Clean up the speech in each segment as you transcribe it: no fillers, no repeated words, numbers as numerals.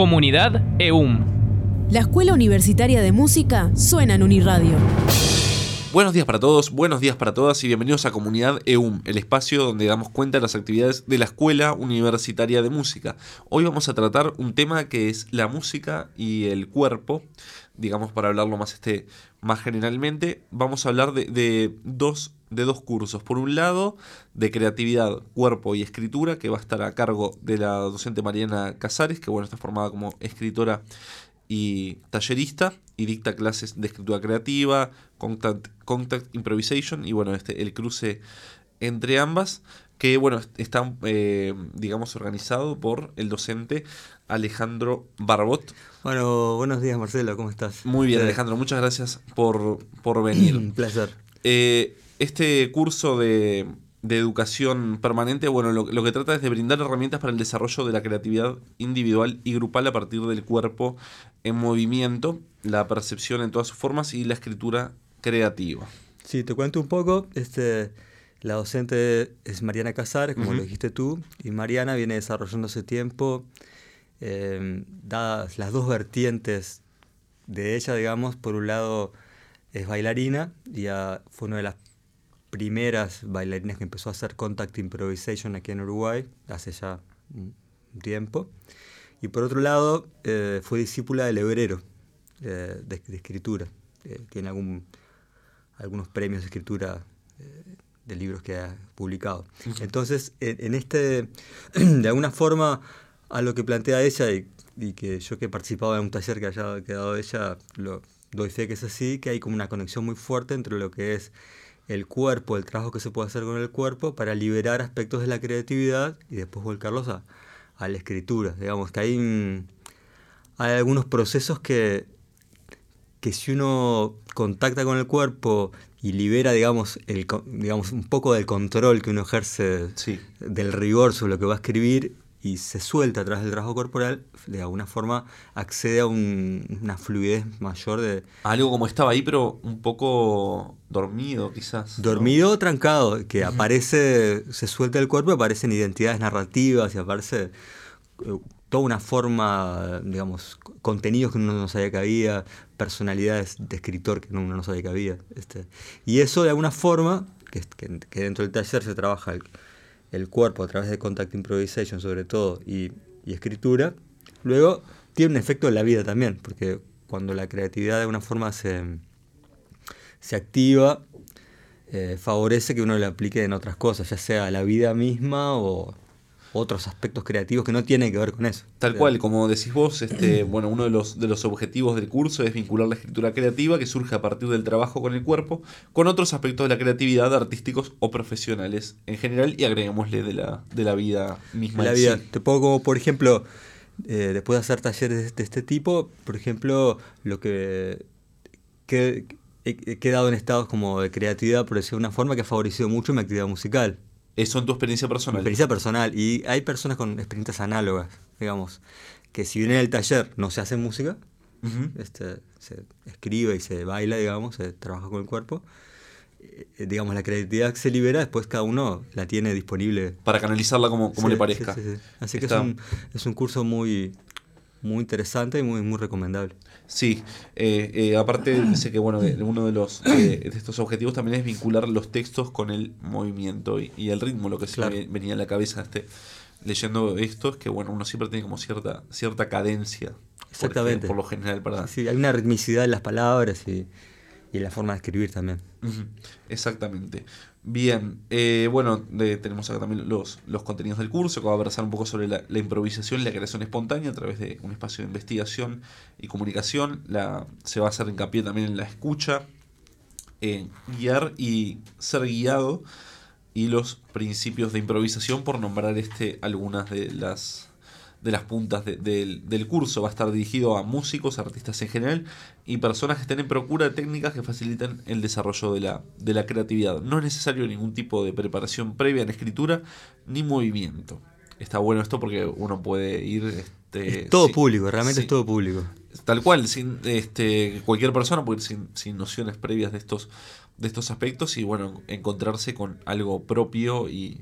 Comunidad EUM. La Escuela Universitaria de Música suena en Uniradio. Buenos días para todos, buenos días para todas y bienvenidos a Comunidad EUM, el espacio donde damos cuenta de las actividades de la Escuela Universitaria de Música. Hoy vamos a tratar un tema que es la música y el cuerpo. Digamos, para hablarlo más generalmente, vamos a hablar de dos cursos. Por un lado, de creatividad, cuerpo y escritura, que va a estar a cargo de la docente Mariana Casares, que está formada como escritora y tallerista, y dicta clases de escritura creativa, contact improvisation, y el cruce entre ambas, que está organizado por el docente Alejandro Barbot. Buenos días, Marcelo, ¿cómo estás? Muy bien, Alejandro, muchas gracias por venir. Un placer. Este curso de educación permanente, lo que trata es de brindar herramientas para el desarrollo de la creatividad individual y grupal a partir del cuerpo en movimiento, la percepción en todas sus formas y la escritura creativa. Sí, te cuento un poco. La docente es Mariana Casares, como lo dijiste tú, y Mariana viene desarrollando hace tiempo, dadas las dos vertientes de ella, digamos. Por un lado es bailarina, y fue una de las primeras bailarinas que empezó a hacer contact improvisation aquí en Uruguay, hace ya un tiempo. Y por otro lado, fue discípula del Lebrero, de escritura. Tiene algunos premios de escritura de libros que ha publicado. Entonces, de alguna forma, a lo que plantea ella, y que yo que he participado en un taller que haya dado ella, doy fe que es así, que hay como una conexión muy fuerte entre lo que es el cuerpo, el trabajo que se puede hacer con el cuerpo para liberar aspectos de la creatividad y después volcarlos a la escritura. Digamos que hay algunos procesos que si uno contacta con el cuerpo y libera, digamos, un poco del control que uno ejerce, sí, del rigor sobre lo que va a escribir, y se suelta a través del trabajo corporal, de alguna forma accede a una fluidez mayor de... Algo como estaba ahí, pero un poco dormido, quizás. Dormido o trancado, que aparece, se suelta el cuerpo, aparecen identidades narrativas y aparece toda una forma, digamos, contenidos que uno no sabía que había, personalidades de escritor que uno no sabía que había. Y eso, de alguna forma, que dentro del taller se trabaja el cuerpo a través de contact improvisation sobre todo y escritura, luego tiene un efecto en la vida también, porque cuando la creatividad de alguna forma se activa, favorece que uno la aplique en otras cosas, ya sea la vida misma o otros aspectos creativos que no tienen que ver con eso. Tal cual, como decís vos, uno de los objetivos del curso es vincular la escritura creativa, que surge a partir del trabajo con el cuerpo, con otros aspectos de la creatividad, artísticos o profesionales en general, y agreguémosle de la vida misma. La vida. Sí. Te pongo como, por ejemplo, después de hacer talleres de este tipo, por ejemplo, lo que he quedado en estados como de creatividad, por decirlo de una forma, que ha favorecido mucho mi actividad musical. Eso en tu experiencia personal. Mi experiencia personal. Y hay personas con experiencias análogas, digamos, que si bien en el taller no se hace música, se escribe y se baila, digamos, se trabaja con el cuerpo, digamos, la creatividad se libera, después cada uno la tiene disponible. Para canalizarla como le parezca. Sí. Así que es un curso muy, muy interesante y muy, muy recomendable. Sí, aparte dice que uno de estos objetivos también es vincular los textos con el movimiento y el ritmo. Lo que se me venía a la cabeza leyendo esto es que uno siempre tiene como cierta cadencia. Exactamente. Por lo general, ¿verdad? Sí, hay una ritmicidad en las palabras y la forma de escribir también. Exactamente. Bien, tenemos acá también los contenidos del curso, que va a versar un poco sobre la improvisación y la creación espontánea a través de un espacio de investigación y comunicación. Se va a hacer hincapié también en la escucha, en guiar y ser guiado, y los principios de improvisación, por nombrar algunas de las puntas del curso. Va a estar dirigido a músicos, artistas en general y personas que estén en procura de técnicas que faciliten el desarrollo de la creatividad. No es necesario ningún tipo de preparación previa en escritura ni movimiento. Está bueno esto porque uno puede ir... es todo público, realmente es todo público. Tal cual, cualquier persona puede ir sin nociones previas de estos aspectos y encontrarse con algo propio y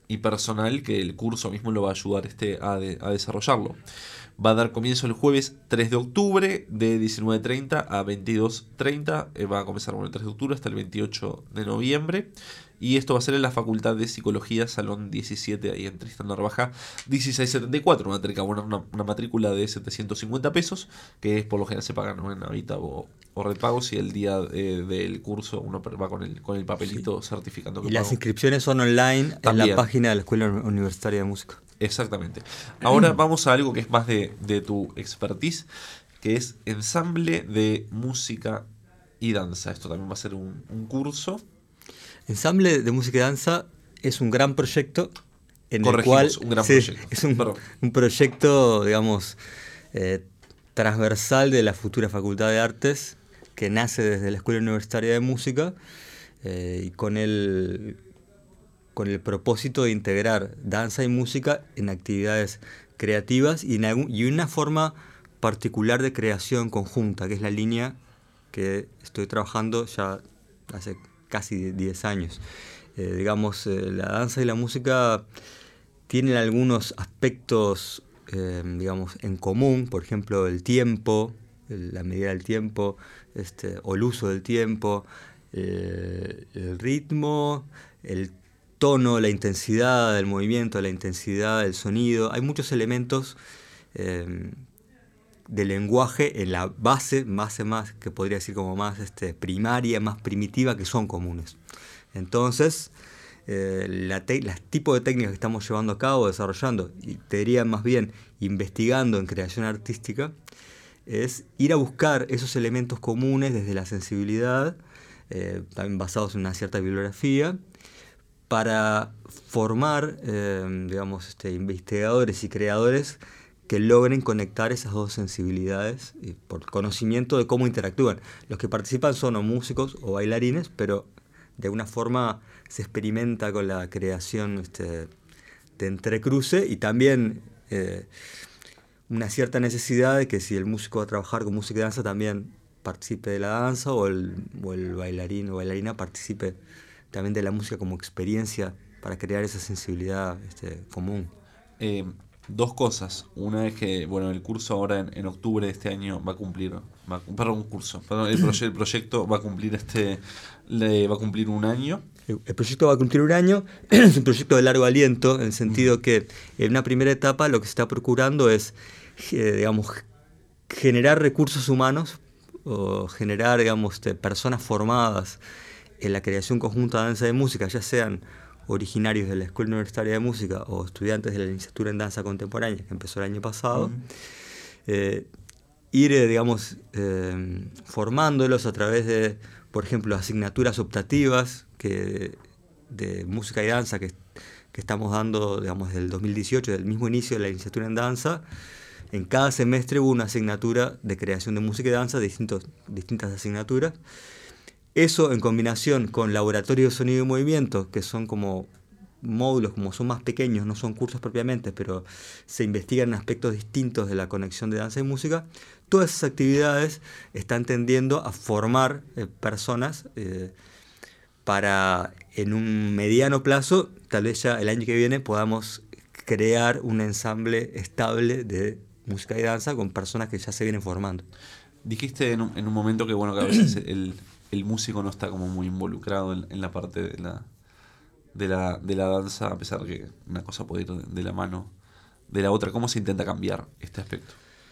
y personal que el curso mismo lo va a ayudar a desarrollarlo. Va a dar comienzo el jueves 3 de octubre de 19:30 a 22:30. Va a comenzar el 3 de octubre hasta el 28 de noviembre. Y esto va a ser en la Facultad de Psicología, Salón 17, ahí en Tristán Narvaja, 1674. Una matrícula de 750 pesos, que es por lo general se paga, ¿no?, en Habita o Red Pagos, y el día del curso uno va con el papelito certificando que Y las pagó. inscripciones son online También. en la página de la Escuela Universitaria de Música. Exactamente. Ahora vamos a algo que es más de tu expertise, que es ensamble de música y danza. Esto también va a ser un curso. Ensamble de música y danza es un gran proyecto en el Corregimos, cual un gran proyecto. es Perdón. un proyecto, digamos, transversal de la futura Facultad de Artes, que nace desde la Escuela Universitaria de Música y con el propósito de integrar danza y música en actividades creativas y una forma particular de creación conjunta, que es la línea que estoy trabajando ya hace casi 10 años. La danza y la música tienen algunos aspectos, digamos, en común, por ejemplo, el tiempo, la medida del tiempo, o el uso del tiempo, el ritmo, el tono, la intensidad del movimiento, la intensidad del sonido. Hay muchos elementos de lenguaje en la base más que podría decir como más primaria, más primitiva, que son comunes. Entonces, los tipos de técnicas que estamos llevando a cabo, desarrollando, y te diría más bien investigando en creación artística, es ir a buscar esos elementos comunes desde la sensibilidad, también basados en una cierta bibliografía, para formar, investigadores y creadores que logren conectar esas dos sensibilidades por conocimiento de cómo interactúan. Los que participan son o músicos o bailarines, pero de alguna forma se experimenta con la creación de entrecruce y también una cierta necesidad de que si el músico va a trabajar con música y danza también participe de la danza o el bailarín o bailarina participe también de la música como experiencia para crear esa sensibilidad común. Dos cosas. Una es que, bueno, el curso ahora en octubre de este año el proyecto va a cumplir va a cumplir un año. El proyecto va a cumplir un año, es un proyecto de largo aliento, en el sentido que en una primera etapa lo que se está procurando es, generar recursos humanos o generar, personas formadas en la creación conjunta de danza y música, ya sean originarios de la Escuela Universitaria de Música o estudiantes de la licenciatura en danza contemporánea, que empezó el año pasado, formándolos a través de, por ejemplo, asignaturas optativas de música y danza que estamos dando, desde el 2018, del mismo inicio de la licenciatura en danza. En cada semestre hubo una asignatura de creación de música y danza, distintas asignaturas. Eso en combinación con laboratorios de sonido y movimiento, que son como módulos, como son más pequeños, no son cursos propiamente, pero se investigan aspectos distintos de la conexión de danza y música. Todas esas actividades están tendiendo a formar personas para, en un mediano plazo, tal vez ya el año que viene podamos crear un ensamble estable de música y danza con personas que ya se vienen formando. Dijiste en un momento que, bueno, que a veces el músico no está como muy involucrado en la parte de la danza, a pesar de que una cosa puede ir de la mano de la otra. ¿Cómo se intenta cambiar este aspecto?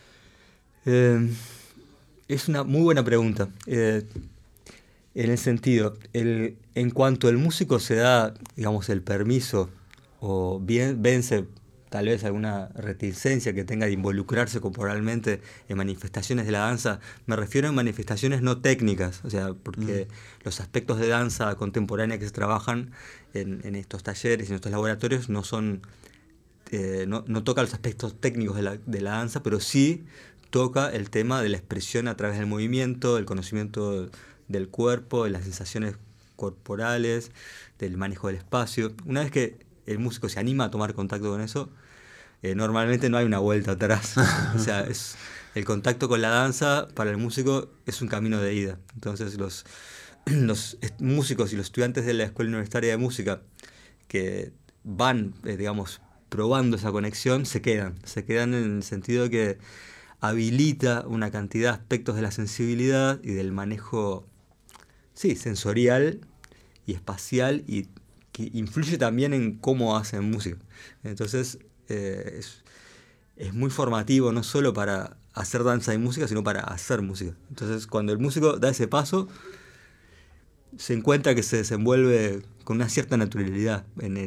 Es una muy buena pregunta. En el sentido, en cuanto el músico se da, el permiso o vence tal vez alguna reticencia que tenga de involucrarse corporalmente en manifestaciones de la danza, me refiero a manifestaciones no técnicas, o sea, porque los aspectos de danza contemporánea que se trabajan en estos talleres, en estos laboratorios, no son no toca los aspectos técnicos de la danza, pero sí toca el tema de la expresión a través del movimiento, del conocimiento del cuerpo, de las sensaciones corporales, del manejo del espacio. Una vez que el músico se anima a tomar contacto con eso, normalmente no hay una vuelta atrás. O sea, el contacto con la danza para el músico es un camino de ida. Entonces los músicos y los estudiantes de la Escuela Universitaria de Música que van, digamos, probando esa conexión, se quedan en el sentido de que habilita una cantidad de aspectos de la sensibilidad y del manejo, sí, sensorial y espacial, y que influye también en cómo hacen música. Entonces, es muy formativo, no solo para hacer danza y música, sino para hacer música. Entonces, cuando el músico da ese paso, se encuentra que se desenvuelve con una cierta naturalidad en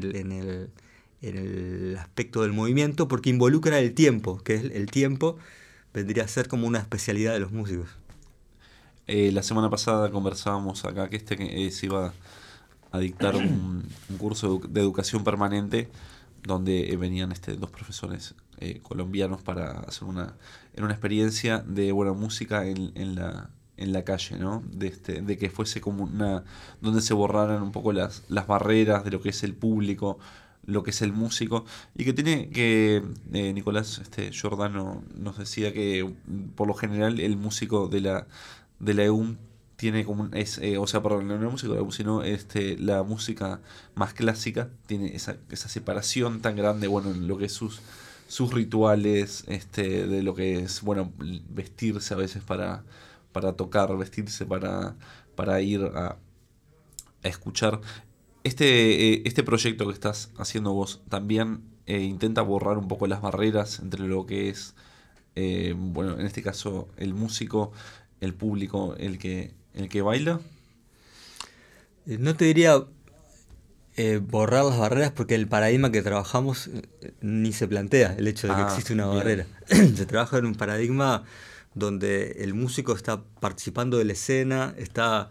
el aspecto del movimiento, porque involucra el tiempo, que es el tiempo vendría a ser como una especialidad de los músicos. La semana pasada conversábamos acá que se iba a dictar un curso de educación permanente donde venían dos profesores colombianos para hacer una experiencia de buena música en la calle, ¿no? De que fuese como donde se borraran un poco las barreras de lo que es el público, lo que es el músico, y Nicolás Giordano nos decía que por lo general el músico de la EUM tiene como no el músico de la EUM, sino la música más clásica tiene esa separación tan grande, bueno, en lo que es sus rituales, de lo que es, bueno, vestirse a veces para tocar, vestirse para ir a escuchar. Este proyecto que estás haciendo vos también intenta borrar un poco las barreras entre lo que es, bueno, en este caso el músico, el público, el que baila. No te diría borrar las barreras, porque el paradigma que trabajamos ni se plantea el hecho de que existe una barrera. Se trabaja en un paradigma donde el músico está participando de la escena, está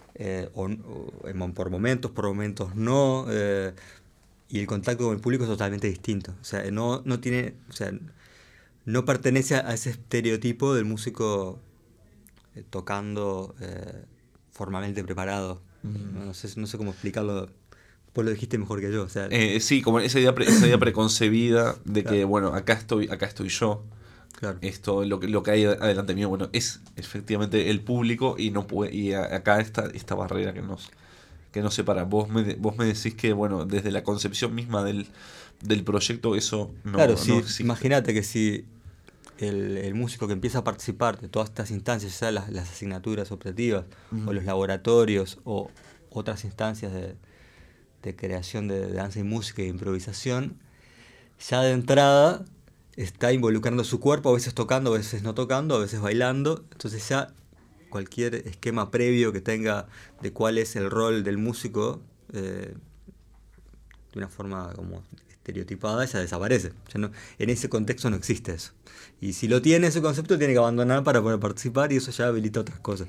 por momentos no, y el contacto con el público es totalmente distinto. O sea, no pertenece a ese estereotipo del músico tocando formalmente preparado. No sé cómo explicarlo. Vos lo dijiste mejor que yo. O sea, sí, como esa idea preconcebida de que, bueno, acá estoy yo. Claro. Esto, lo que hay adelante mío, bueno, es efectivamente el público, y acá está esta barrera que nos separa. Vos me decís que, bueno, desde la concepción misma del proyecto eso no, claro, no existe. Imagínate que si el músico que empieza a participar de todas estas instancias, ya sea las asignaturas optativas, o los laboratorios, o otras instancias de creación de danza y música e improvisación, ya de entrada está involucrando su cuerpo, a veces tocando, a veces no tocando, a veces bailando. Entonces ya cualquier esquema previo que tenga de cuál es el rol del músico, de una forma como estereotipada, ya desaparece. En ese contexto no existe eso. Y si lo tiene ese concepto, tiene que abandonar para poder participar, y eso ya habilita otras cosas.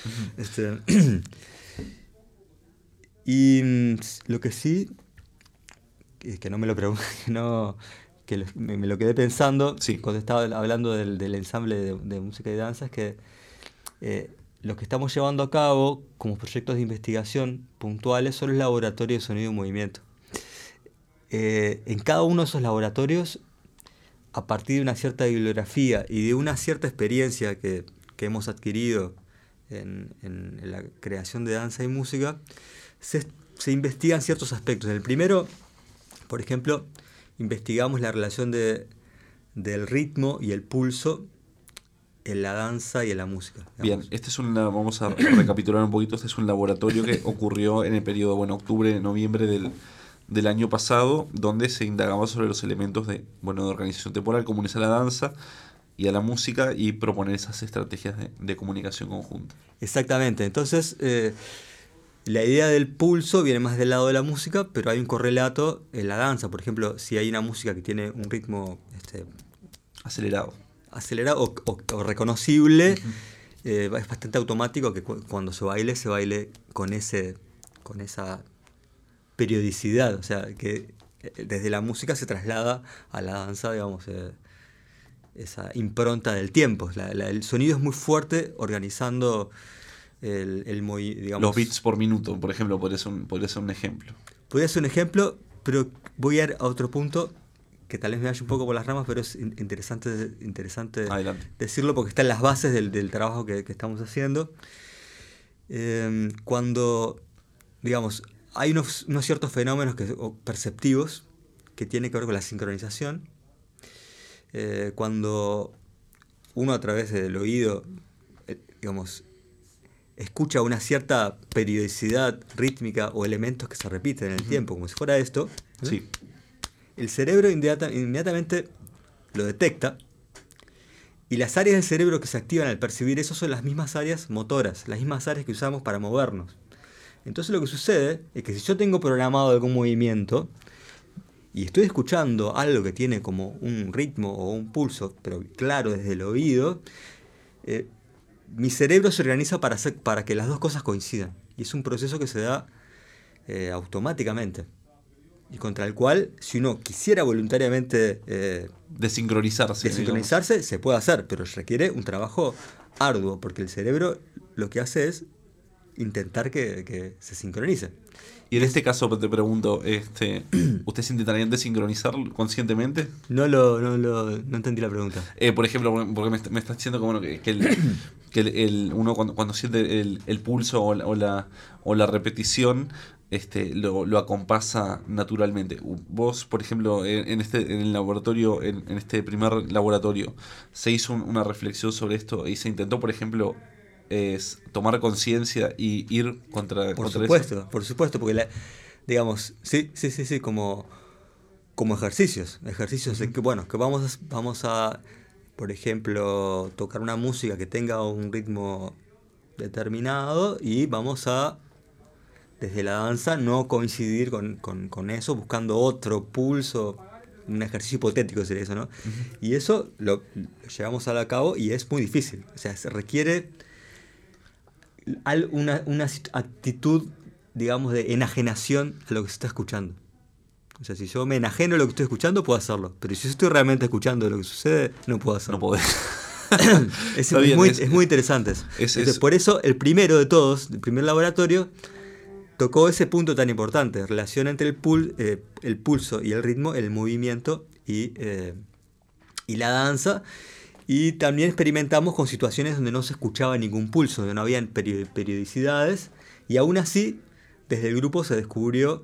Y lo que sí, que no me lo pregunto, me lo quedé pensando, sí, cuando estaba hablando del ensamble de música y danza, es que lo que estamos llevando a cabo como proyectos de investigación puntuales son los laboratorios de sonido y movimiento. En cada uno de esos laboratorios, a partir de una cierta bibliografía y de una cierta experiencia que hemos adquirido en la creación de danza y música, se investigan ciertos aspectos. En el primero, por ejemplo, investigamos la relación del ritmo y el pulso en la danza y en la música. Digamos. Bien, vamos a recapitular un poquito. Este es un laboratorio que ocurrió en el periodo, bueno, octubre-noviembre del año pasado, donde se indagaba sobre los elementos de organización temporal comunes a la danza y a la música, y proponer esas estrategias de comunicación conjunta. Exactamente. Entonces, la idea del pulso viene más del lado de la música, pero hay un correlato en la danza. Por ejemplo, si hay una música que tiene un ritmo acelerado o reconocible, es bastante automático que cuando se baile con esa periodicidad. O sea, que desde la música se traslada a la danza, digamos, esa impronta del tiempo. El sonido es muy fuerte, organizando digamos, los beats por minuto, por ejemplo, podría ser un ejemplo. Podría ser un ejemplo, pero voy a ir a otro punto que tal vez me vaya un poco por las ramas, pero es interesante decirlo, porque está en las bases del trabajo que estamos haciendo. Cuando, digamos, hay unos ciertos fenómenos perceptivos que tienen que ver con la sincronización. Cuando uno a través del oído, digamos, escucha una cierta periodicidad rítmica o elementos que se repiten en el tiempo, como si fuera esto, Sí. el cerebro inmediatamente lo detecta, y las áreas del cerebro que se activan al percibir eso son las mismas áreas motoras, las mismas áreas que usamos para movernos. Entonces lo que sucede es que si yo tengo programado algún movimiento y estoy escuchando algo que tiene como un ritmo o un pulso, pero claro desde el oído, mi cerebro se organiza para que las dos cosas coincidan. Y es un proceso que se da automáticamente. Y contra el cual, si uno quisiera voluntariamente desincronizarse, se puede hacer, pero requiere un trabajo arduo, porque el cerebro lo que hace es intentar que se sincronice. Y en este caso te pregunto, ¿ustedes intentarían desincronizar conscientemente? No entendí la pregunta. Por ejemplo, porque me estás diciendo que, bueno, uno cuando siente el pulso o la repetición, lo acompasa naturalmente. Vos, por ejemplo, en el laboratorio, en este primer laboratorio, se hizo una reflexión sobre esto y se intentó, por ejemplo, tomar conciencia y ir contra Por eso. Por supuesto, porque digamos, sí, como ejercicios de que, bueno, que vamos a, por ejemplo, tocar una música que tenga un ritmo determinado y vamos a, desde la danza, no coincidir con eso, buscando otro pulso, un ejercicio hipotético sería eso, ¿no? Uh-huh. Y eso lo llevamos a cabo y es muy difícil, o sea, se requiere una actitud, digamos, de enajenación a lo que se está escuchando. O sea, si yo me enajeno a lo que estoy escuchando, puedo hacerlo. Pero si yo estoy realmente escuchando lo que sucede, no puedo hacerlo. No podés. Es muy interesante eso. Entonces, por eso, el primero de todos, el primer laboratorio, tocó ese punto tan importante. Relación entre el pulso y el ritmo, el movimiento y la danza. Y también experimentamos con situaciones donde no se escuchaba ningún pulso, donde no habían periodicidades. Y aún así, desde el grupo se descubrió,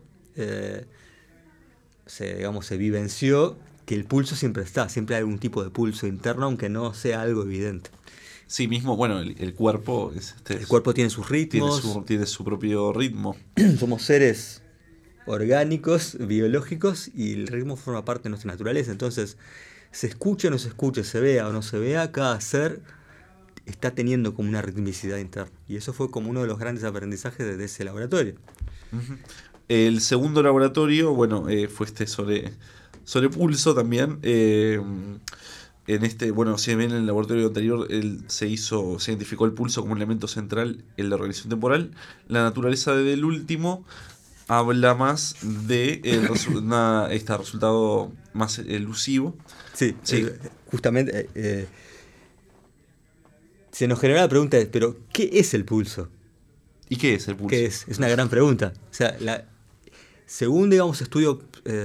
se vivenció que el pulso siempre está, siempre hay algún tipo de pulso interno, aunque no sea algo evidente. Sí, mismo, bueno, el cuerpo el cuerpo tiene sus ritmos. Tiene su propio ritmo. Somos seres orgánicos, biológicos, y el ritmo forma parte de nuestra naturaleza. Entonces, se escuche o no se escuche, se vea o no se vea, cada ser está teniendo como una ritmicidad interna. Y eso fue como uno de los grandes aprendizajes de ese laboratorio. Uh-huh. El segundo laboratorio, bueno, fue sobre pulso también. Si bien en el laboratorio anterior se identificó el pulso como un elemento central en la organización temporal, la naturaleza del último habla más de este resultado más elusivo. Sí. Justamente se nos generó la pregunta, pero ¿qué es el pulso? ¿Y qué es el pulso? ¿Qué es? Es una gran pregunta. O sea, según, digamos, estudios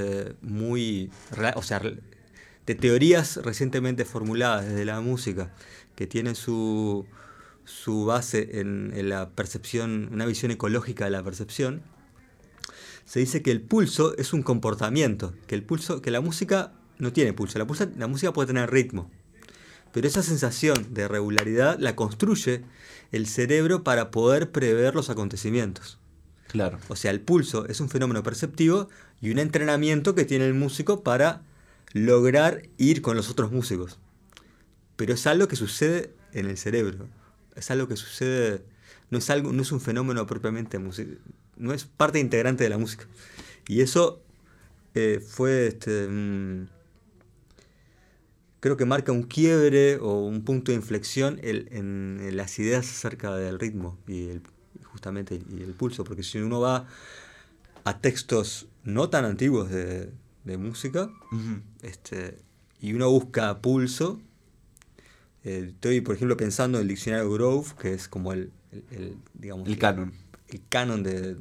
de teorías recientemente formuladas desde la música, que tienen su base en la percepción, una visión ecológica de la percepción, se dice que el pulso es un comportamiento, que la música no tiene pulso, la música puede tener ritmo, pero esa sensación de regularidad la construye el cerebro para poder prever los acontecimientos. Claro. O sea, el pulso es un fenómeno perceptivo y un entrenamiento que tiene el músico para lograr ir con los otros músicos. Pero es algo que sucede en el cerebro. Es algo que sucede, no es un fenómeno propiamente musical, no es parte integrante de la música. Y eso fue creo que marca un quiebre o un punto de inflexión en las ideas acerca del ritmo y justamente el pulso, porque si uno va a textos no tan antiguos de música, uh-huh, y uno busca pulso, estoy por ejemplo pensando en el diccionario Grove, que es como el canon. El canon de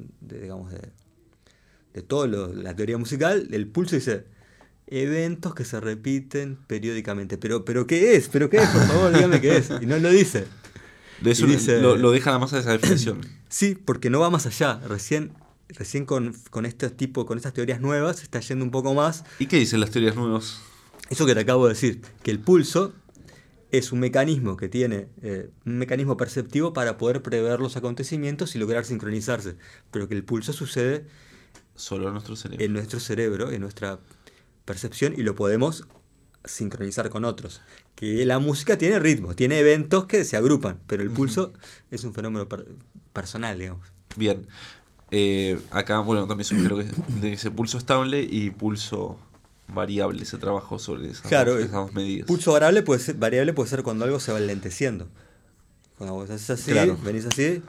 toda la teoría musical. El pulso dice eventos que se repiten periódicamente. Pero ¿qué es? Por favor, dígame qué es. Y no lo dice. De eso dice, lo deja nada más a esa definición. Sí, porque no va más allá. Recién recién con estas teorías nuevas se está yendo un poco más. ¿Y qué dicen las teorías nuevas? Eso que te acabo de decir, que el pulso es un mecanismo que tiene un mecanismo perceptivo para poder prever los acontecimientos y lograr sincronizarse, pero que el pulso sucede solo en nuestro cerebro, en nuestra percepción, y lo podemos sincronizar con otros. Que la música tiene ritmo, tiene eventos que se agrupan, pero el pulso es un fenómeno personal, digamos. Bien. Acá, bueno, también sugiero que de ese pulso estable y pulso variable se trabajó sobre esas dos medidas. Pulso variable puede ser cuando algo se va lenteciendo. Cuando vos haces así, venís así,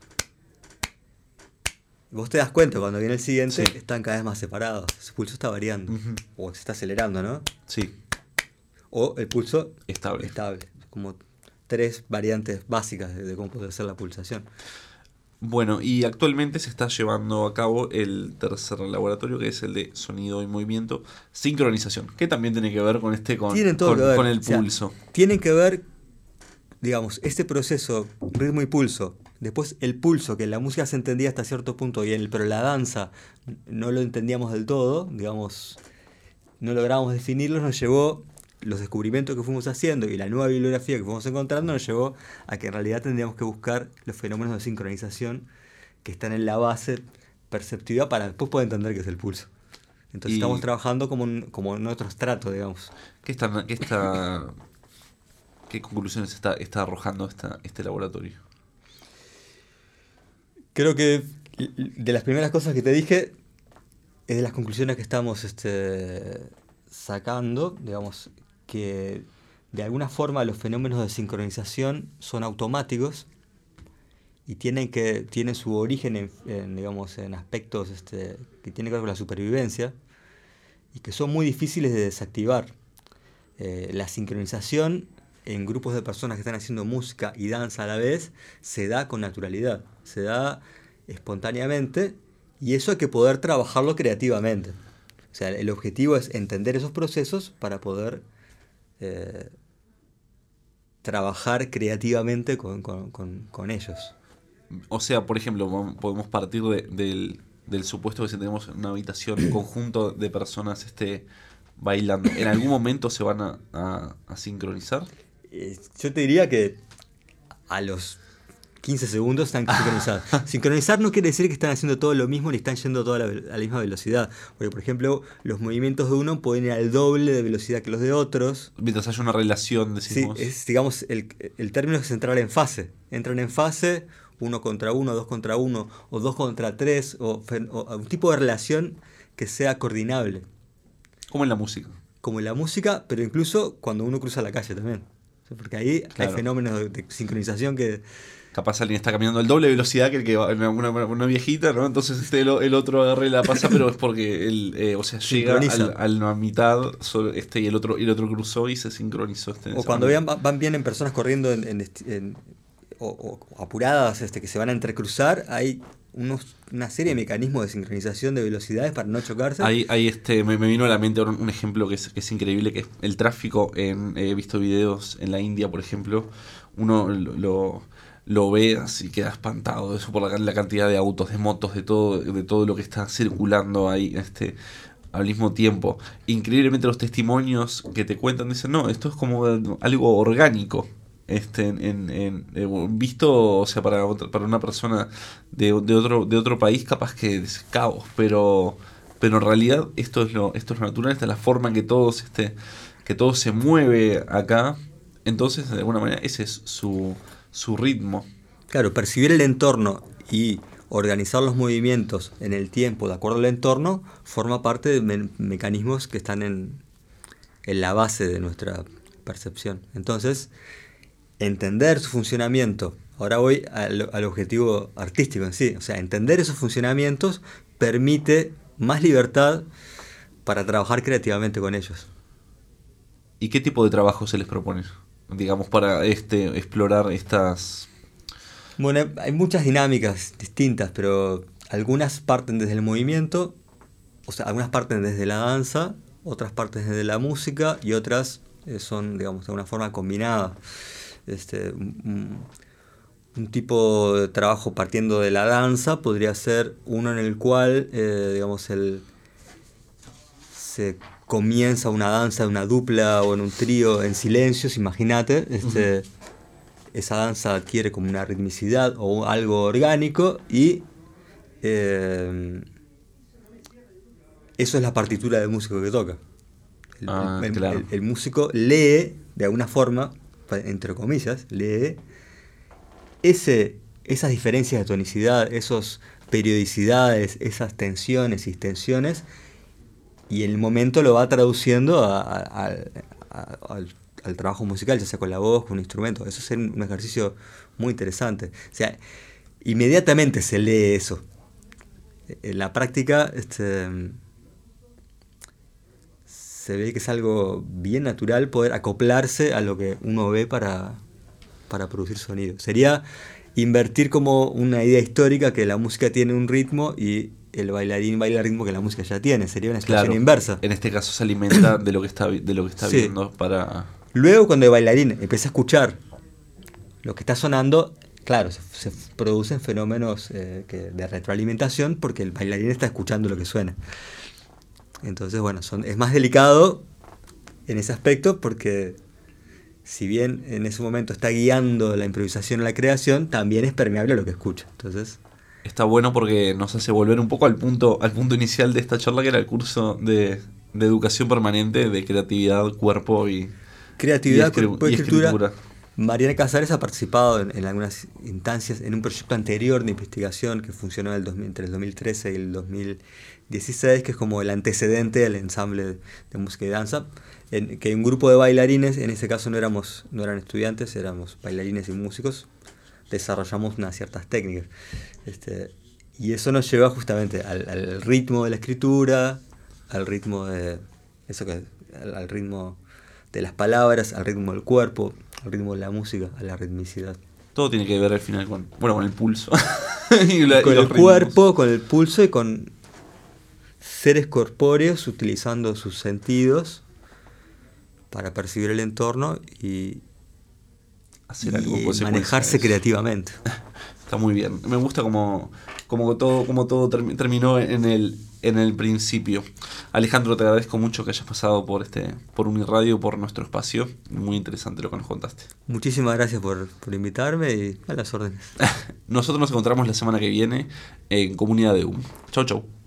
vos te das cuenta cuando viene el siguiente, están cada vez más separados. Ese pulso está variando. O se está acelerando, ¿no? Sí. O el pulso estable. Como 3 variantes básicas de cómo puede ser la pulsación. Bueno, y actualmente se está llevando a cabo el tercer laboratorio, que es el de sonido y movimiento, sincronización, que también tiene que ver con con el pulso. O sea, tienen que ver, digamos, este proceso, ritmo y pulso. Después el pulso, que en la música se entendía hasta cierto punto, pero la danza no lo entendíamos del todo, digamos, no logramos definirlo, nos llevó, los descubrimientos que fuimos haciendo y la nueva bibliografía que fuimos encontrando nos llevó a que en realidad tendríamos que buscar los fenómenos de sincronización que están en la base perceptiva para después poder entender qué es el pulso. Entonces estamos trabajando como en otro estrato, digamos. ¿Qué conclusiones está arrojando este laboratorio? Creo que de las primeras cosas que te dije es de las conclusiones que estamos sacando, digamos, que de alguna forma los fenómenos de sincronización son automáticos y tienen su origen en aspectos que tienen que ver con la supervivencia y que son muy difíciles de desactivar. La sincronización en grupos de personas que están haciendo música y danza a la vez se da con naturalidad, se da espontáneamente, y eso hay que poder trabajarlo creativamente. O sea, el objetivo es entender esos procesos para poder trabajar creativamente con ellos. O sea, por ejemplo, podemos partir del supuesto que si tenemos una habitación, un conjunto de personas bailando, ¿en algún momento se van a sincronizar? Yo te diría que a los 15 segundos están sincronizados. Sincronizar no quiere decir que están haciendo todo lo mismo ni están yendo a la misma velocidad. Porque, por ejemplo, los movimientos de uno pueden ir al doble de velocidad que los de otros. Mientras haya una relación, decimos. Sí, digamos, el término es entrar en fase. Entran en fase, 1 contra 1, 2 contra 1, o 2 contra 3, o un tipo de relación que sea coordinable. Como en la música. Como en la música, pero incluso cuando uno cruza la calle también. Porque ahí hay fenómenos de sincronización que... Capaz alguien está caminando al doble velocidad que el que va, una viejita, ¿no? Entonces el otro agarra y la pasa, pero es porque él, llega a la mitad y el otro cruzó y se sincronizó. O cuando vienen personas corriendo o apuradas que se van a entrecruzar, hay una serie de mecanismos de sincronización de velocidades para no chocarse. Ahí me vino a la mente un ejemplo que es increíble, que es el tráfico. He visto videos en la India, por ejemplo, uno lo ve así, queda espantado de eso por la cantidad de autos, de motos, de todo lo que está circulando ahí al mismo tiempo. Increíblemente los testimonios que te cuentan dicen, no, esto es como algo orgánico. Visto, o sea, para una persona de otro país capaz que es caos, pero en realidad esto es lo natural, esta es la forma en que todo se mueve acá. Entonces, de alguna manera, ese es su ritmo. Claro, percibir el entorno y organizar los movimientos en el tiempo de acuerdo al entorno forma parte de mecanismos que están en la base de nuestra percepción. Entonces, entender su funcionamiento, ahora voy al objetivo artístico en sí, o sea, entender esos funcionamientos permite más libertad para trabajar creativamente con ellos. ¿Y qué tipo de trabajo se les propone? Digamos, para explorar estas... Bueno, hay muchas dinámicas distintas, pero algunas parten desde el movimiento, o sea, algunas parten desde la danza, otras parten desde la música y otras son, digamos, de una forma combinada. Un tipo de trabajo partiendo de la danza podría ser uno en el cual, digamos, se comienza una danza, una dupla o en un trío en silencios, imagínate, esa danza adquiere como una ritmicidad o algo orgánico y eso es la partitura del músico que toca. Claro. El músico lee, de alguna forma, entre comillas, lee esas diferencias de tonicidad, esas periodicidades, esas tensiones y extensiones, y en el momento lo va traduciendo al trabajo musical, ya sea con la voz, con un instrumento. Eso es un ejercicio muy interesante. O sea, inmediatamente se lee eso. En la práctica se ve que es algo bien natural poder acoplarse a lo que uno ve para producir sonido. Sería invertir como una idea histórica que la música tiene un ritmo y el bailarín baila el ritmo que la música ya tiene. Sería una situación inversa. En este caso se alimenta de lo que está Sí. viendo para... Luego cuando el bailarín empieza a escuchar lo que está sonando, claro, se producen fenómenos de retroalimentación porque el bailarín está escuchando lo que suena. Entonces, bueno, es más delicado en ese aspecto porque si bien en ese momento está guiando la improvisación o la creación, también es permeable a lo que escucha. Entonces, está bueno porque nos hace volver un poco al punto inicial de esta charla, que era el curso de educación permanente de creatividad, cuerpo y creatividad, cuerpo y escritura. escritura. Mariana Casares ha participado en algunas instancias en un proyecto anterior de investigación que funcionó entre el 2013 y el 2016, que es como el antecedente del ensamble de música y danza, que un grupo de bailarines, en ese caso no eran estudiantes, éramos bailarines y músicos, desarrollamos unas ciertas técnicas. Y eso nos lleva justamente al ritmo de la escritura, al ritmo de al ritmo de las palabras, al ritmo del cuerpo, al ritmo de la música, a la ritmicidad. Todo tiene que ver al final con el pulso. Con el cuerpo, con el pulso y con seres corpóreos utilizando sus sentidos para percibir el entorno y hacer algo manejarse creativamente. Está muy bien. Me gusta como todo terminó en el principio. Alejandro, te agradezco mucho que hayas pasado por Uniradio, por nuestro espacio. Muy interesante lo que nos contaste. Muchísimas gracias por invitarme y a las órdenes. Nosotros nos encontramos la semana que viene en Comunidad EUM. Chau, chau.